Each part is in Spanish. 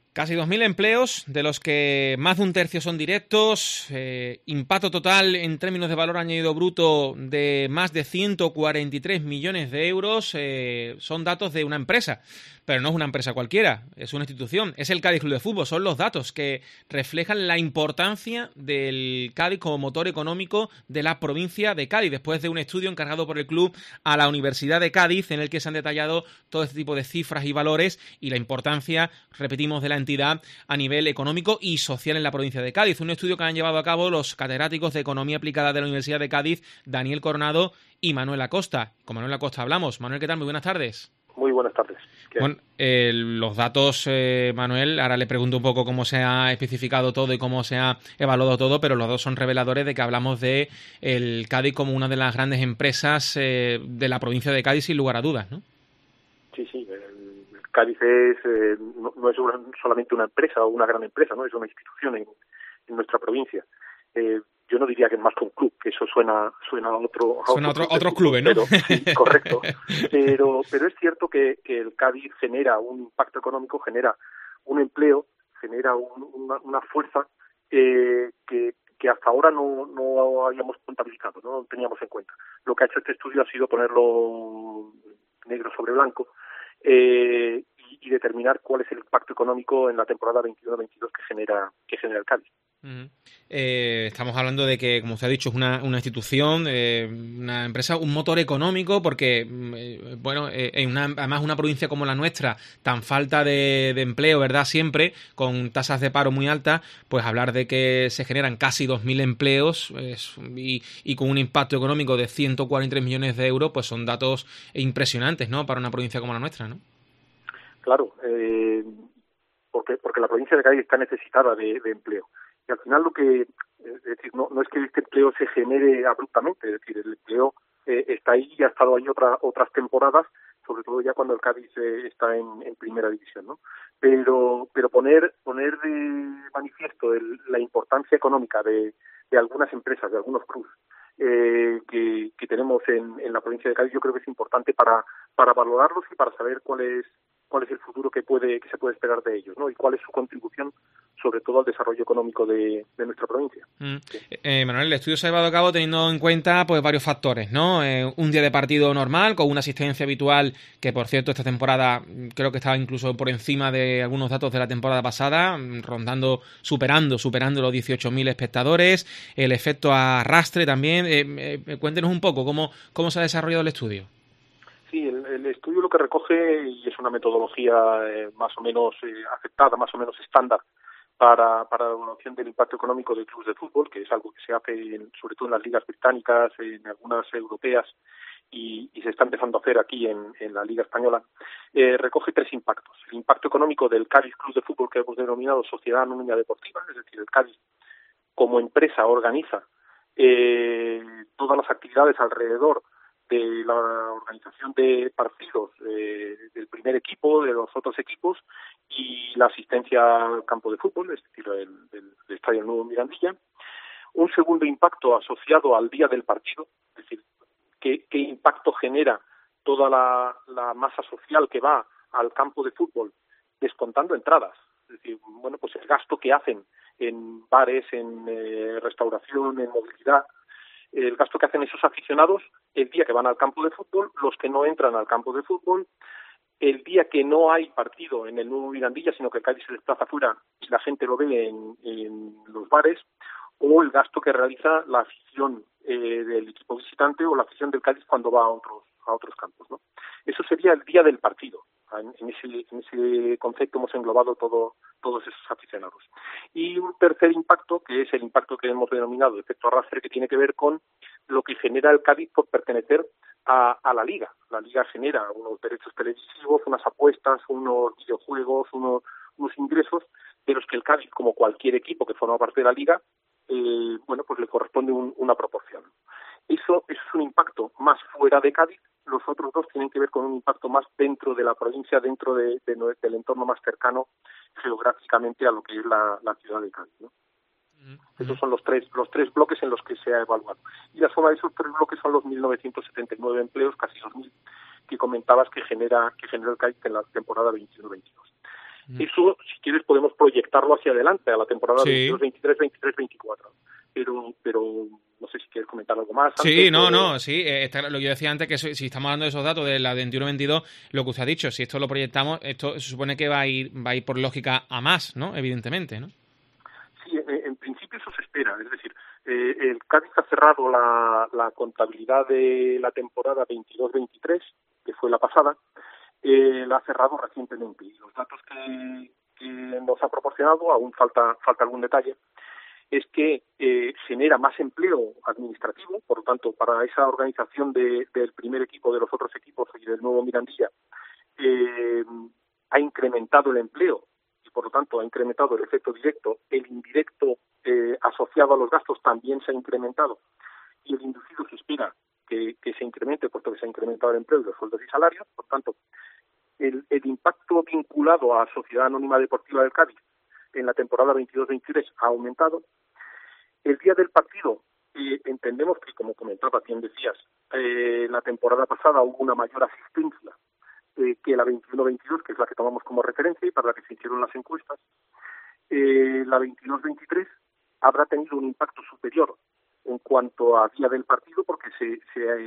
Casi 2.000 empleos, de los que más de un tercio son directos, impacto total en términos de valor añadido bruto de más de 143 millones de euros, son datos de una empresa, pero no es una empresa cualquiera, es una institución, es el Cádiz Club de Fútbol, son los datos que reflejan la importancia del Cádiz como motor económico de la provincia de Cádiz, después de un estudio encargado por el club a la Universidad de Cádiz, en el que se han detallado todo este tipo de cifras y valores y la importancia, repetimos, de la entidad a nivel económico y social en la provincia de Cádiz. Un estudio que han llevado a cabo los catedráticos de Economía Aplicada de la Universidad de Cádiz, Daniel Coronado y Manuel Acosta. Con Manuel Acosta hablamos. Manuel, ¿qué tal? Muy buenas tardes. Muy buenas tardes. Bueno, los datos, Manuel, ahora le pregunto un poco cómo se ha especificado todo y cómo se ha evaluado todo, pero los dos son reveladores de que hablamos de el Cádiz como una de las grandes empresas de la provincia de Cádiz, sin lugar a dudas, ¿no? Sí. El Cádiz no es solamente una empresa o una gran empresa, ¿no? Es una institución en nuestra provincia. Yo no diría que es más que un club, que eso suena a otros clubes, ¿no? Pero, sí, correcto. Pero es cierto que el Cádiz genera un impacto económico, genera un empleo, genera una fuerza que hasta ahora no habíamos contabilizado, no teníamos en cuenta. Lo que ha hecho este estudio ha sido ponerlo negro sobre blanco y determinar cuál es el impacto económico en la temporada 21-22 que genera el Cádiz. Estamos hablando de que, como usted ha dicho, es una institución, una empresa, un motor económico, porque, además una provincia como la nuestra, tan falta de empleo, ¿verdad? Siempre, con tasas de paro muy altas, pues hablar de que se generan casi 2.000 empleos y con un impacto económico de 143 millones de euros, pues son datos impresionantes, ¿no? Para una provincia como la nuestra, ¿no? Claro, porque la provincia de Cádiz está necesitada de empleo. Y al final es decir, no es que este empleo se genere abruptamente, es decir, el empleo está ahí y ha estado ahí otras temporadas, sobre todo ya cuando el Cádiz está en primera división, ¿no? Pero poner de manifiesto la importancia económica de algunas empresas, de algunos clubes que tenemos en la provincia de Cádiz, yo creo que es importante para valorarlos y para saber cuál es el futuro que se puede esperar de ellos, ¿no? Y cuál es su contribución, sobre todo al desarrollo económico de nuestra provincia. Manuel, el estudio se ha llevado a cabo teniendo en cuenta pues varios factores, ¿no? Un día de partido normal, con una asistencia habitual, que por cierto esta temporada creo que estaba incluso por encima de algunos datos de la temporada pasada, superando los 18.000 espectadores, el efecto arrastre también. Cuéntenos un poco cómo se ha desarrollado el estudio. Sí, el estudio lo que recoge, y es una metodología más o menos aceptada, más o menos estándar, para la evaluación del impacto económico de clubes de fútbol, que es algo que se hace sobre todo en las ligas británicas, en algunas europeas, y se está empezando a hacer aquí en la Liga Española, recoge tres impactos. El impacto económico del Cádiz Club de Fútbol, que hemos denominado Sociedad Anónima Deportiva, es decir, el Cádiz como empresa organiza todas las actividades alrededor de la organización de partidos del primer equipo, de los otros equipos y la asistencia al campo de fútbol, es decir, del Estadio Nuevo Mirandilla. Un segundo impacto asociado al día del partido, es decir, qué impacto genera toda la masa social que va al campo de fútbol descontando entradas. Es decir, bueno, pues el gasto que hacen en bares, en restauración, en movilidad, el gasto que hacen esos aficionados el día que van al campo de fútbol, los que no entran al campo de fútbol, el día que no hay partido en el Nuevo Mirandilla, sino que el Cádiz se desplaza fuera y la gente lo ve en los bares, o el gasto que realiza la afición del equipo visitante o la afición del Cádiz cuando va a otros campos, ¿no? Eso sería el día del partido. En ese concepto hemos englobado todos esos aficionados. Y un tercer impacto, que es el impacto que hemos denominado efecto arrastre, que tiene que ver con lo que genera el Cádiz por pertenecer a la Liga. La Liga genera unos derechos televisivos, unas apuestas, unos videojuegos, unos ingresos de los que el Cádiz, como cualquier equipo que forma parte de la Liga, pues le corresponde una proporción. Eso es un impacto más fuera de Cádiz. Los otros dos tienen que ver con un impacto más dentro de la provincia, dentro del entorno más cercano geográficamente a lo que es la ciudad de Cádiz, ¿no? Esos son los tres bloques en los que se ha evaluado. Y la suma de esos tres bloques son los 1.979 empleos, casi 2.000, que comentabas que genera el Cádiz en la temporada 21-22. Eso, si quieres, podemos proyectarlo hacia adelante, a la temporada Sí. 22-23, 23-24. Pero no sé si quieres comentar algo más. Sí, sí. Está, lo que yo decía antes, que si estamos hablando de esos datos de la 21-22, lo que usted ha dicho, si esto lo proyectamos, esto se supone que va a ir por lógica a más, ¿no? Evidentemente, ¿no? Sí, en principio eso se espera. Es decir, el Cádiz ha cerrado la contabilidad de la temporada 22-23, que fue la pasada, la ha cerrado recientemente. Y los datos que nos ha proporcionado, aún falta algún detalle, es que genera más empleo administrativo. Por lo tanto, para esa organización del primer equipo, de los otros equipos y del nuevo Mirandilla, ha incrementado el empleo y, por lo tanto, ha incrementado el efecto directo. El indirecto asociado a los gastos también se ha incrementado, y el inducido se espera que se incremente, puesto que se ha incrementado el empleo y los sueldos y salarios. Por tanto, el impacto vinculado a Sociedad Anónima Deportiva del Cádiz en la temporada 22-23 ha aumentado. El día del partido, entendemos que, como comentaba, bien decías, la temporada pasada hubo una mayor asistencia que la 21-22, que es la que tomamos como referencia y para la que se hicieron las encuestas. La 22-23 habrá tenido un impacto superior en cuanto a día del partido, porque se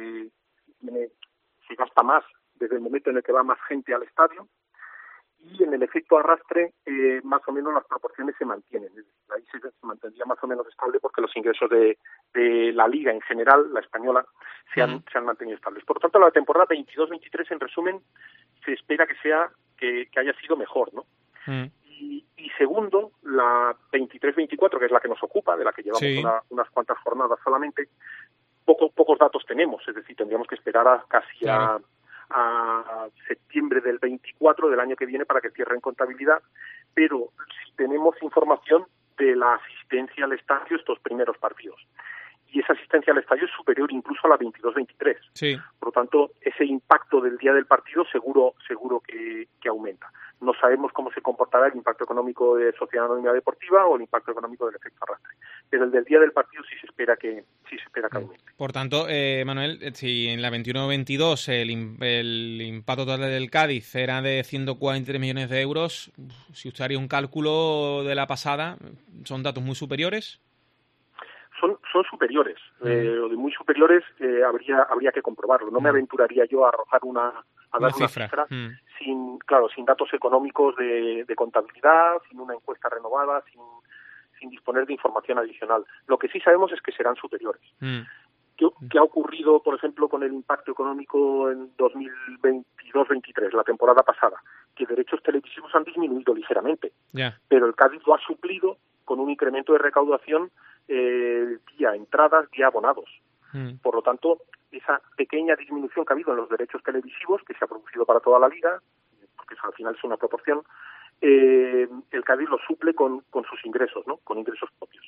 gasta más desde el momento en el que va más gente al estadio, y en el efecto arrastre más o menos las proporciones se mantienen. Ahí se mantendría más o menos estable, porque los ingresos de la Liga en general, la española, se han mantenido estables. Por lo tanto, la temporada 22-23, en resumen, se espera que haya sido mejor, ¿no? Y segundo, la 23-24, que es la que nos ocupa, de la que llevamos unas cuantas jornadas solamente, pocos datos tenemos. Es decir, tendríamos que esperar casi a septiembre del 24 del año que viene para que cierren contabilidad, pero sí tenemos información de la asistencia al estadio estos primeros partidos. Y esa asistencia al estadio es superior incluso a la 22-23. Sí. Por lo tanto, ese impacto del día del partido seguro que aumenta. No sabemos cómo se comportará el impacto económico de Sociedad Anónima Deportiva o el impacto económico del efecto arrastre. Pero el del día del partido sí se espera que aumente. Por tanto, Manuel, si en la 21-22 el impacto total del Cádiz era de 143 millones de euros, si usted haría un cálculo de la pasada, ¿son datos muy superiores? Son superiores. Lo de muy superiores habría que comprobarlo. No me aventuraría yo a arrojar una cifra sin datos económicos de contabilidad, sin una encuesta renovada, sin disponer de información adicional. Lo que sí sabemos es que serán superiores. ¿Qué ha ocurrido, por ejemplo, con el impacto económico en 2022-23, la temporada pasada? Que derechos televisivos han disminuido ligeramente, pero el Cádiz lo ha suplido con un incremento de recaudación vía entradas, vía abonados. Por lo tanto, esa pequeña disminución que ha habido en los derechos televisivos, que se ha producido para toda la Liga, porque eso al final es una proporción, el Cádiz lo suple con sus ingresos, ¿no? Con ingresos propios.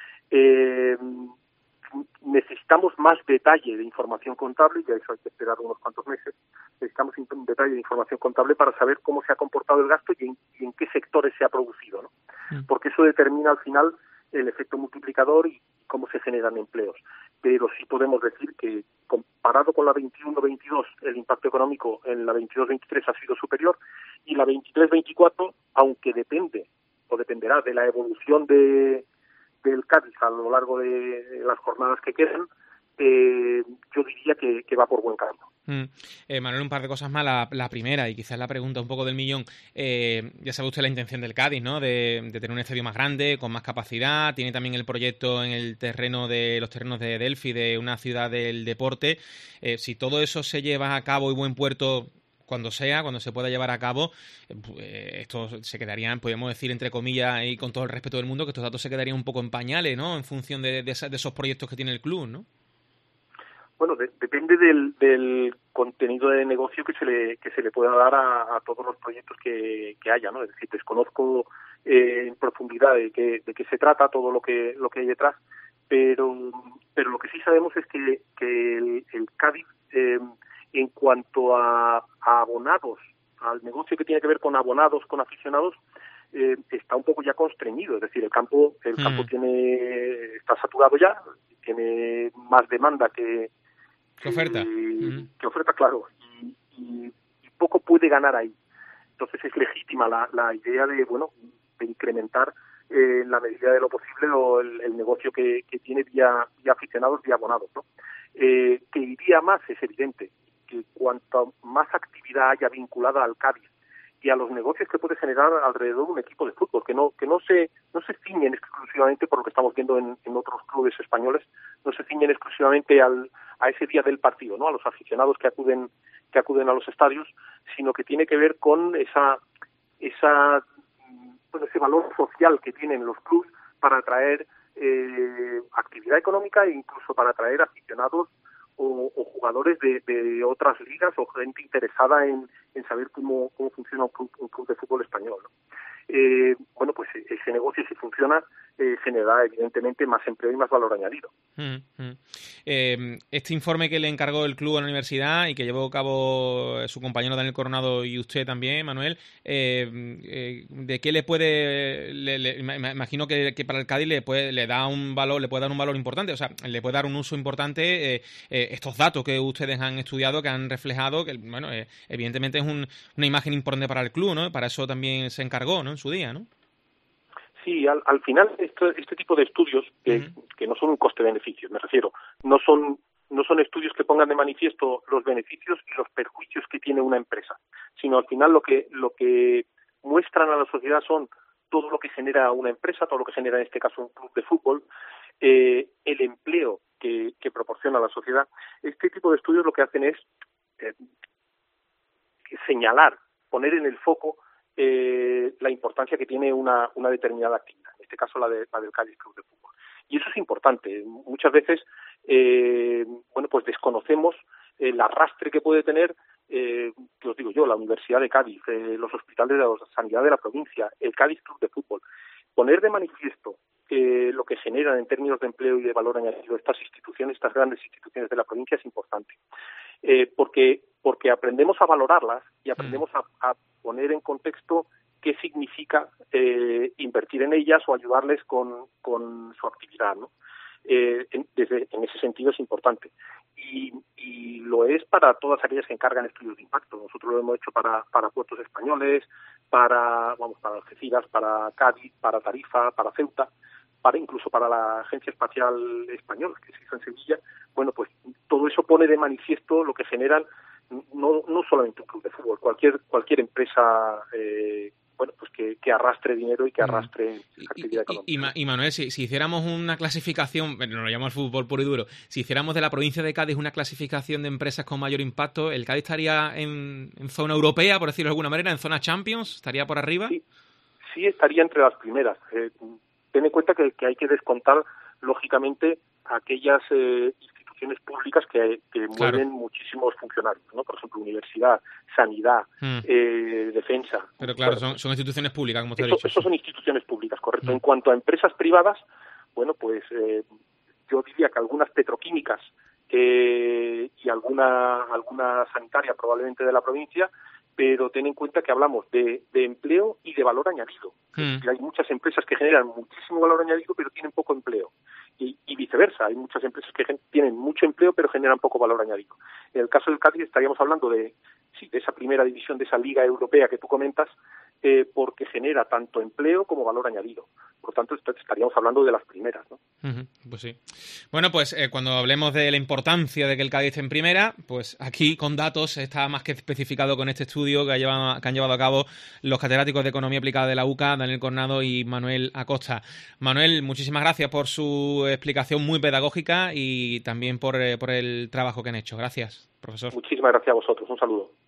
Necesitamos más detalle de información contable, y a eso hay que esperar unos cuantos meses. Necesitamos un detalle de información contable para saber cómo se ha comportado el gasto y en qué sectores se ha producido, ¿no? Porque eso determina al final el efecto multiplicador y cómo se generan empleos. Pero sí podemos decir que, comparado con la 21-22, el impacto económico en la 22-23 ha sido superior, y la 23-24, aunque dependerá de la evolución del Cádiz a lo largo de las jornadas que quedan, yo diría que va por buen camino. Manuel, un par de cosas más. La primera, y quizás la pregunta un poco del millón, ya sabe usted la intención del Cádiz, ¿no? De tener un estadio más grande, con más capacidad. Tiene también el proyecto en el terreno de los terrenos de Delphi, de una ciudad del deporte. Si todo eso se lleva a cabo y buen puerto cuando se pueda llevar a cabo, estos se quedarían, podríamos decir, entre comillas, y con todo el respeto del mundo, que estos datos se quedarían un poco en pañales, ¿no? En función de esos proyectos que tiene el club, ¿no? Bueno, depende del contenido de negocio que se le pueda dar a todos los proyectos que haya, ¿no? Es decir, desconozco en profundidad de qué se trata, todo lo que hay detrás, pero lo que sí sabemos es que el Cádiz, en cuanto a abonados, al negocio que tiene que ver con abonados, con aficionados, está un poco ya constreñido. Es decir, el campo está saturado ya, tiene más demanda que oferta. Que oferta, claro, y poco puede ganar ahí. Entonces es legítima la idea de, bueno, de incrementar en la medida de lo posible el negocio que tiene vía aficionados, vía abonados, ¿no? Que iría más, es evidente, que cuanto más actividad haya vinculada al Cádiz y a los negocios que puede generar alrededor de un equipo de fútbol, que no se ciñen exclusivamente, por lo que estamos viendo en otros clubes españoles, no se ciñen exclusivamente a ese día del partido, ¿no? A los aficionados que acuden a los estadios, sino que tiene que ver con ese valor social que tienen los clubes para atraer actividad económica e incluso para atraer aficionados o jugadores de otras ligas o gente interesada en saber cómo funciona un club de fútbol español, ¿no? Bueno, pues ese negocio, si funciona, genera evidentemente más empleo y más valor añadido. Este informe que le encargó el club a la universidad y que llevó a cabo su compañero Daniel Coronado y usted también, Manuel, ¿de qué le puede? Me imagino que para el Cádiz le puede dar un valor importante, o sea, le puede dar un uso importante estos datos que ustedes han estudiado, que han reflejado, que bueno, evidentemente es una imagen importante para el club, ¿no? Para eso también se encargó, ¿no? En su día, ¿no? Sí, al final este tipo de estudios que no son un coste-beneficio, me refiero, no son estudios que pongan de manifiesto los beneficios y los perjuicios que tiene una empresa, sino al final lo que muestran a la sociedad son todo lo que genera una empresa, todo lo que genera en este caso un club de fútbol, el empleo que proporciona a la sociedad. Este tipo de estudios lo que hacen es señalar, poner en el foco la importancia que tiene una determinada actividad, en este caso la del Cádiz Club de Fútbol. Y eso es importante. Muchas veces, pues desconocemos el arrastre que puede tener, que os digo yo, la Universidad de Cádiz, los hospitales de la sanidad de la provincia, el Cádiz Club de Fútbol. Poner de manifiesto lo que generan en términos de empleo y de valor añadido estas grandes instituciones de la provincia es importante. Porque aprendemos a valorarlas y aprendemos a poner en contexto qué significa invertir en ellas o ayudarles con su actividad, ¿no? En ese sentido es importante. Y lo es para todas aquellas que encargan estudios de impacto. Nosotros lo hemos hecho para puertos españoles, para Algeciras, para Cádiz, para Tarifa, para Ceuta, incluso para la Agencia Espacial Española, que se hizo en Sevilla. Bueno, pues todo eso pone de manifiesto lo que generan no solamente un club de fútbol, cualquier empresa pues que arrastre dinero y que arrastre actividad económica. Y Manuel, si hiciéramos una clasificación, bueno, lo llamamos fútbol puro y duro, si hiciéramos de la provincia de Cádiz una clasificación de empresas con mayor impacto, ¿el Cádiz estaría en zona europea, por decirlo de alguna manera, en zona Champions? ¿Estaría por arriba? Sí, estaría entre las primeras. Ten en cuenta que hay que descontar, lógicamente, aquellas instituciones públicas que mueven muchísimos funcionarios, ¿no? Por ejemplo, universidad, sanidad, defensa. Pero claro, son instituciones públicas, como te he dicho. Eso son instituciones públicas, correcto. En cuanto a empresas privadas, bueno, pues yo diría que algunas petroquímicas y alguna sanitaria probablemente de la provincia, pero ten en cuenta que hablamos de empleo y de valor añadido. Hay muchas empresas que generan muchísimo valor añadido, pero tienen poco empleo. Y viceversa, hay muchas empresas que tienen mucho empleo, pero generan poco valor añadido. En el caso del Cádiz estaríamos hablando de esa primera división, de esa liga europea que tú comentas, porque genera tanto empleo como valor añadido. Por lo tanto, estaríamos hablando de las primeras, ¿no? Pues sí. Bueno, pues cuando hablemos de la importancia de que el Cádiz esté en primera, pues aquí con datos está más que especificado con este estudio que han llevado a cabo los catedráticos de Economía Aplicada de la UCA, Daniel Coronado y Manuel Acosta. Manuel, muchísimas gracias por su explicación muy pedagógica y también por el trabajo que han hecho. Gracias, profesor. Muchísimas gracias a vosotros. Un saludo.